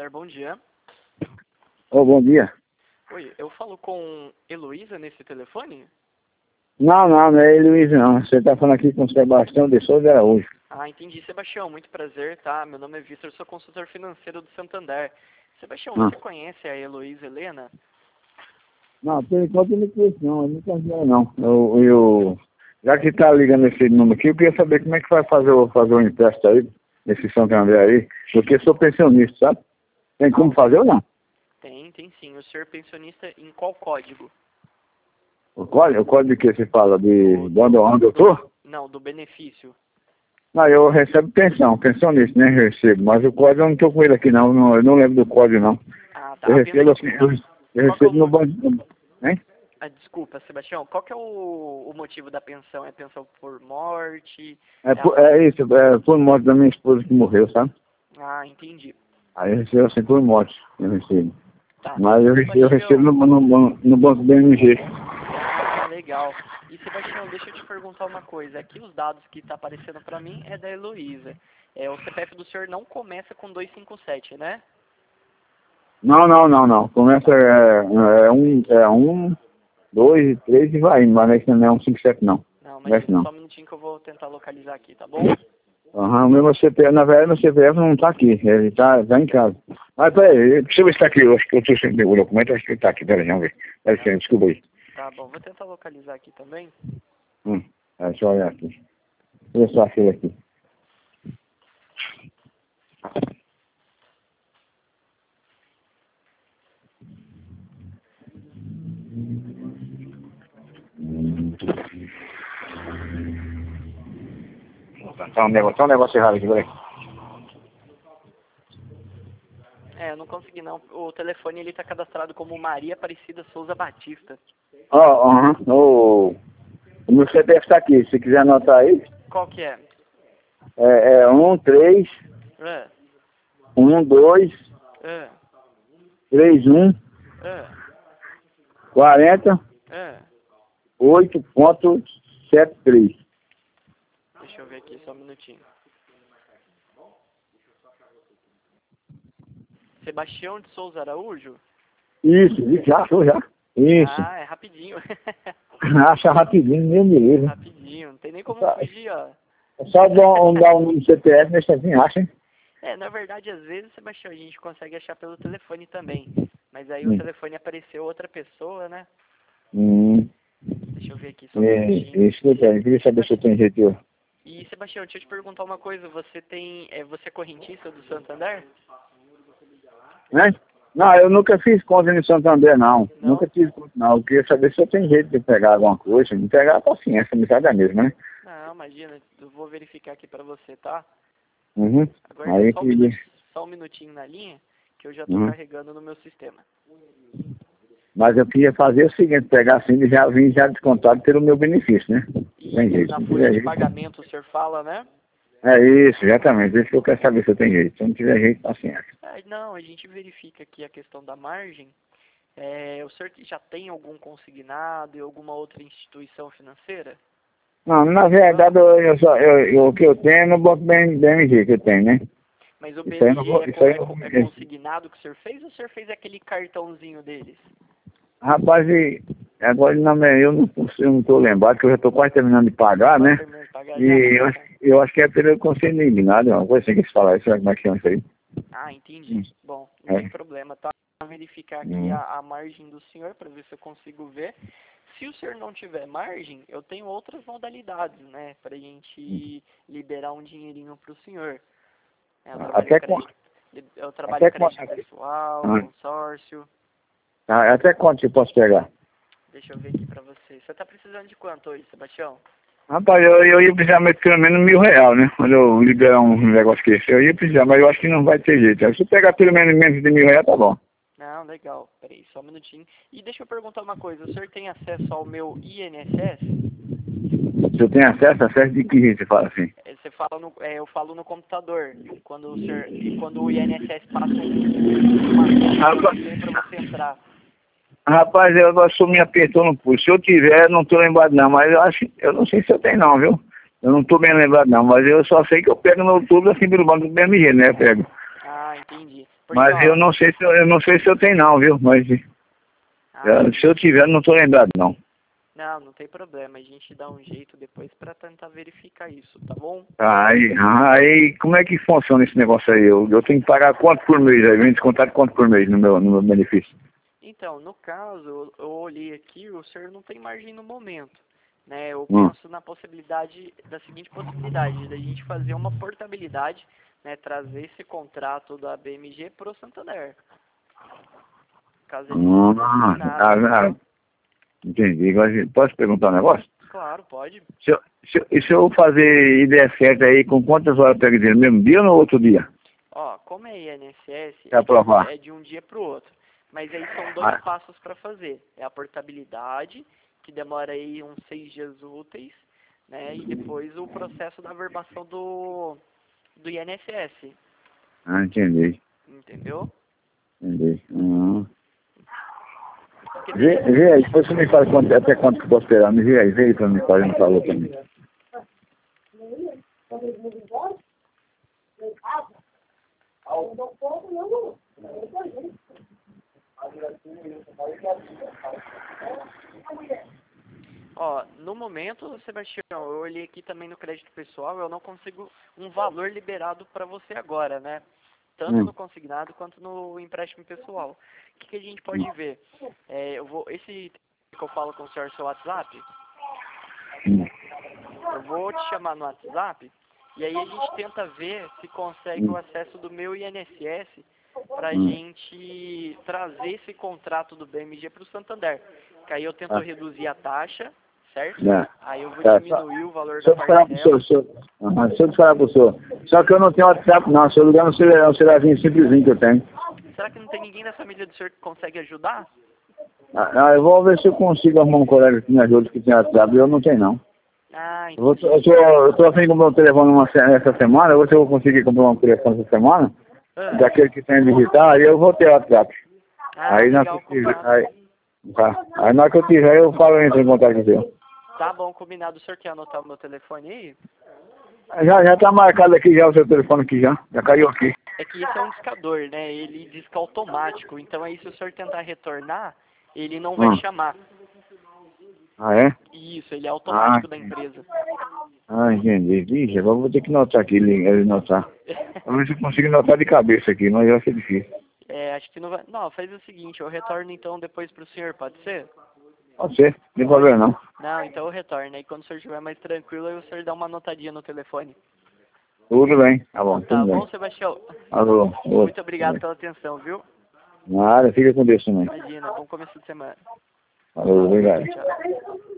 bom dia. Ô, bom dia. Oi, eu falo com Heloísa nesse telefone? Não é Luiz não. Você tá falando aqui com o Sebastião de Souza Araújo. Ah, entendi. Sebastião, muito prazer, tá? Meu nome é Vitor, sou consultor financeiro do Santander. Sebastião, você conhece a Heloísa Helena? Não, por enquanto eu não conheço não, eu não conheço ela não. Já que tá ligando esse número aqui, eu queria saber como é que vai fazer o empréstimo aí, nesse Santander aí, porque eu sou pensionista, sabe? Tem como fazer ou não? Tem sim. O senhor é pensionista em qual código? O código de que você fala? De onde eu tô? Não, do benefício. Não, eu recebo pensionista, né? Eu recebo, mas o código eu não tô com ele aqui não, eu não lembro do código não. Ah, tá. Eu recebo assim, eu recebo no banco, hein? Ah, desculpa, Sebastião, qual que é o motivo da pensão? É pensão por morte? É por morte da minha esposa que morreu, sabe? Ah, entendi. Aí eu recebo assim por morte, eu recebo. Tá. Mas eu recebo no banco BMG. Ah, legal. E Sebastião, deixa eu te perguntar uma coisa. Aqui os dados que tá aparecendo pra mim é da Heloísa. O CPF do senhor não começa com 257, né? Não. Começa um, dois, três e vai indo, mas não é um 57 não. Não, Não é mas não. só um minutinho que eu vou tentar localizar aqui, tá bom? Aham, o meu CPF, na verdade, meu CPF não tá aqui, ele tá em casa. Mas peraí, deixa eu ver se tá aqui, eu acho que eu tô sem o documento, acho que ele tá aqui, peraí, vamos ver. Dá licença, desculpa aí. Tá bom, vou tentar localizar aqui também. Deixa eu olhar aqui. Deixa eu ver se eu achei aqui. Tá um negócio errado aqui, peraí. Eu não consegui não. O telefone ele tá cadastrado como Maria Aparecida Souza Batista. O meu CPF tá aqui, se quiser anotar aí. Qual que é? É 13 É, 12 é, 31 é, 40 é. 8.73. Deixa eu ver aqui, só um minutinho. Sebastião de Souza Araújo? Isso, já achou já. Isso. Ah, é rapidinho. Acha rapidinho, meu beleza. Rapidinho, não tem nem como fugir, ó. É só dar um número do CPF, nesse assim, acha, hein? Na verdade, às vezes, Sebastião, a gente consegue achar pelo telefone também. Mas aí o telefone apareceu outra pessoa, né? Deixa eu ver aqui, só um minutinho. Isso que eu quero. Eu queria saber se eu tenho jeito. E, Sebastião, deixa eu te perguntar uma coisa. Você você é correntista do Santander? Né? Não, eu nunca fiz conta no Santander, não. Nunca tive conta, não. Eu queria saber se eu tenho jeito de pegar alguma coisa. Se não pegar, a paciência, a amizade é a mesma, né? Não, imagina. Eu vou verificar aqui pra você, tá? Agora Aí só um minutinho na linha, que eu já tô carregando no meu sistema. Mas eu queria fazer o seguinte, pegar assim e já vir já descontado pelo meu benefício, né? Tem jeito. Na folha de pagamento o senhor fala, né? É isso, exatamente. Isso que eu quero saber se eu tenho jeito. Se eu não tiver jeito, paciência. Não, a gente verifica aqui a questão da margem. O senhor já tem algum consignado em alguma outra instituição financeira? Não, na verdade, o que eu tenho é no banco BMG que eu tenho, né? Mas o BMG é consignado que o senhor fez ou o senhor fez aquele cartãozinho deles? Rapaz, agora eu não estou lembrado, que eu já estou quase terminando de pagar, né? Eu acho que é pelo consignado, uma coisa assim que se fala, isso como é que chama isso aí? Ah, entendi. Bom, não tem problema, tá? Vou verificar aqui a margem do senhor para ver se eu consigo ver. Se o senhor não tiver margem, eu tenho outras modalidades, né? Pra gente liberar um dinheirinho pro senhor. Eu trabalho crédito pessoal, consórcio. Até quanto eu posso pegar? Deixa eu ver aqui pra você. Você tá precisando de quanto hoje, Sebastião? Rapaz, eu ia precisar mais pelo menos R$1.000, né? Quando eu liberar um negócio desse. Eu ia precisar, mas eu acho que não vai ter jeito. Se eu pegar pelo menos de R$1.000, tá bom. Não, legal. Peraí, só um minutinho. E deixa eu perguntar uma coisa. O senhor tem acesso ao meu INSS? Se eu tenho acesso de que jeito você fala assim? Você fala eu falo no computador. Quando o INSS passa uma senha pra você entrar. Rapaz, eu sou me apertou no pulso. Se eu tiver, não tô lembrado não, mas eu não sei se eu tenho não, viu? Eu não tô bem lembrado não, mas eu só sei que eu pego no outubro assim pelo banco do BMG, né? Eu pego. Ah, entendi. Mas ó, eu não sei se eu tenho não, viu? Mas se eu tiver, não tô lembrado não. Não tem problema. A gente dá um jeito depois pra tentar verificar isso, tá bom? Aí como é que funciona esse negócio aí? Eu tenho que pagar quanto por mês aí? Vem descontar quanto por mês no meu benefício? Então, no caso, eu olhei aqui, o senhor não tem margem no momento, né? Eu penso na possibilidade, da seguinte possibilidade, da gente fazer uma portabilidade, né? Trazer esse contrato da BMG pro Santander. Caso ele entendi. Agora, posso perguntar um negócio? Claro, pode. Se eu fazer e der certo aí, com quantas horas pega dinheiro? No mesmo dia ou no outro dia? Ó, como é INSS, aprovar. É de um dia pro outro. Mas aí são 2 passos para fazer. É a portabilidade, que demora aí uns 6 dias úteis, né? E depois o processo da averbação do INSS. Entendi. Entendeu? Entendi. Vê aí, depois você me fala até quanto que eu posso esperar. Me vê aí pra mim, não falou pra mim. Ó, no momento, Sebastião, eu olhei aqui também no crédito pessoal, eu não consigo um valor liberado para você agora, né? Tanto no consignado quanto no empréstimo pessoal. O que a gente pode ver? Esse que eu falo com o senhor, seu WhatsApp, eu vou te chamar no WhatsApp e aí a gente tenta ver se consegue o acesso do meu INSS pra gente trazer esse contrato do BMG pro Santander. Que aí eu tento reduzir a taxa, certo? Aí eu vou diminuir o valor da parcela. Se eu te falar pro senhor, só que eu não tenho WhatsApp não, se eu ligar no celular, um celularzinho simplesinho que eu tenho. Será que não tem ninguém da família do senhor que consegue ajudar? Eu vou ver se eu consigo arrumar um colega que me ajude que tem WhatsApp, eu não tenho não. Entendi. Eu tô afim de comprar um telefone essa semana, eu vou ver se eu vou conseguir comprar um telefone essa semana, daquele que tem digital, aí eu vou ter WhatsApp. Aí na hora que eu tiver, eu falo, entro em contato com você. Tá bom, combinado. O senhor quer anotar o meu telefone aí? Já tá marcado aqui já o seu telefone aqui já caiu aqui. É que esse é um discador, né? Ele disca automático, então aí se o senhor tentar retornar, ele não vai chamar. É? Isso, ele é automático da empresa. Entendi. Vixe, agora vou ter que notar aqui, notar. Vamos ver se eu consigo notar de cabeça aqui, mas vai ser difícil. Acho que não vai... Não, faz o seguinte, eu retorno então depois pro senhor, pode ser? Pode ser, não tem problema não. Não, então eu retorno. Aí quando o senhor estiver mais tranquilo, aí o senhor dá uma notadinha no telefone. Tudo bem, tá bom. Tá bom, Sebastião? Alô. Muito obrigado pela atenção, viu? Nada, fica com Deus também. Imagina, bom começo de semana. Alô, obrigado. Tchau.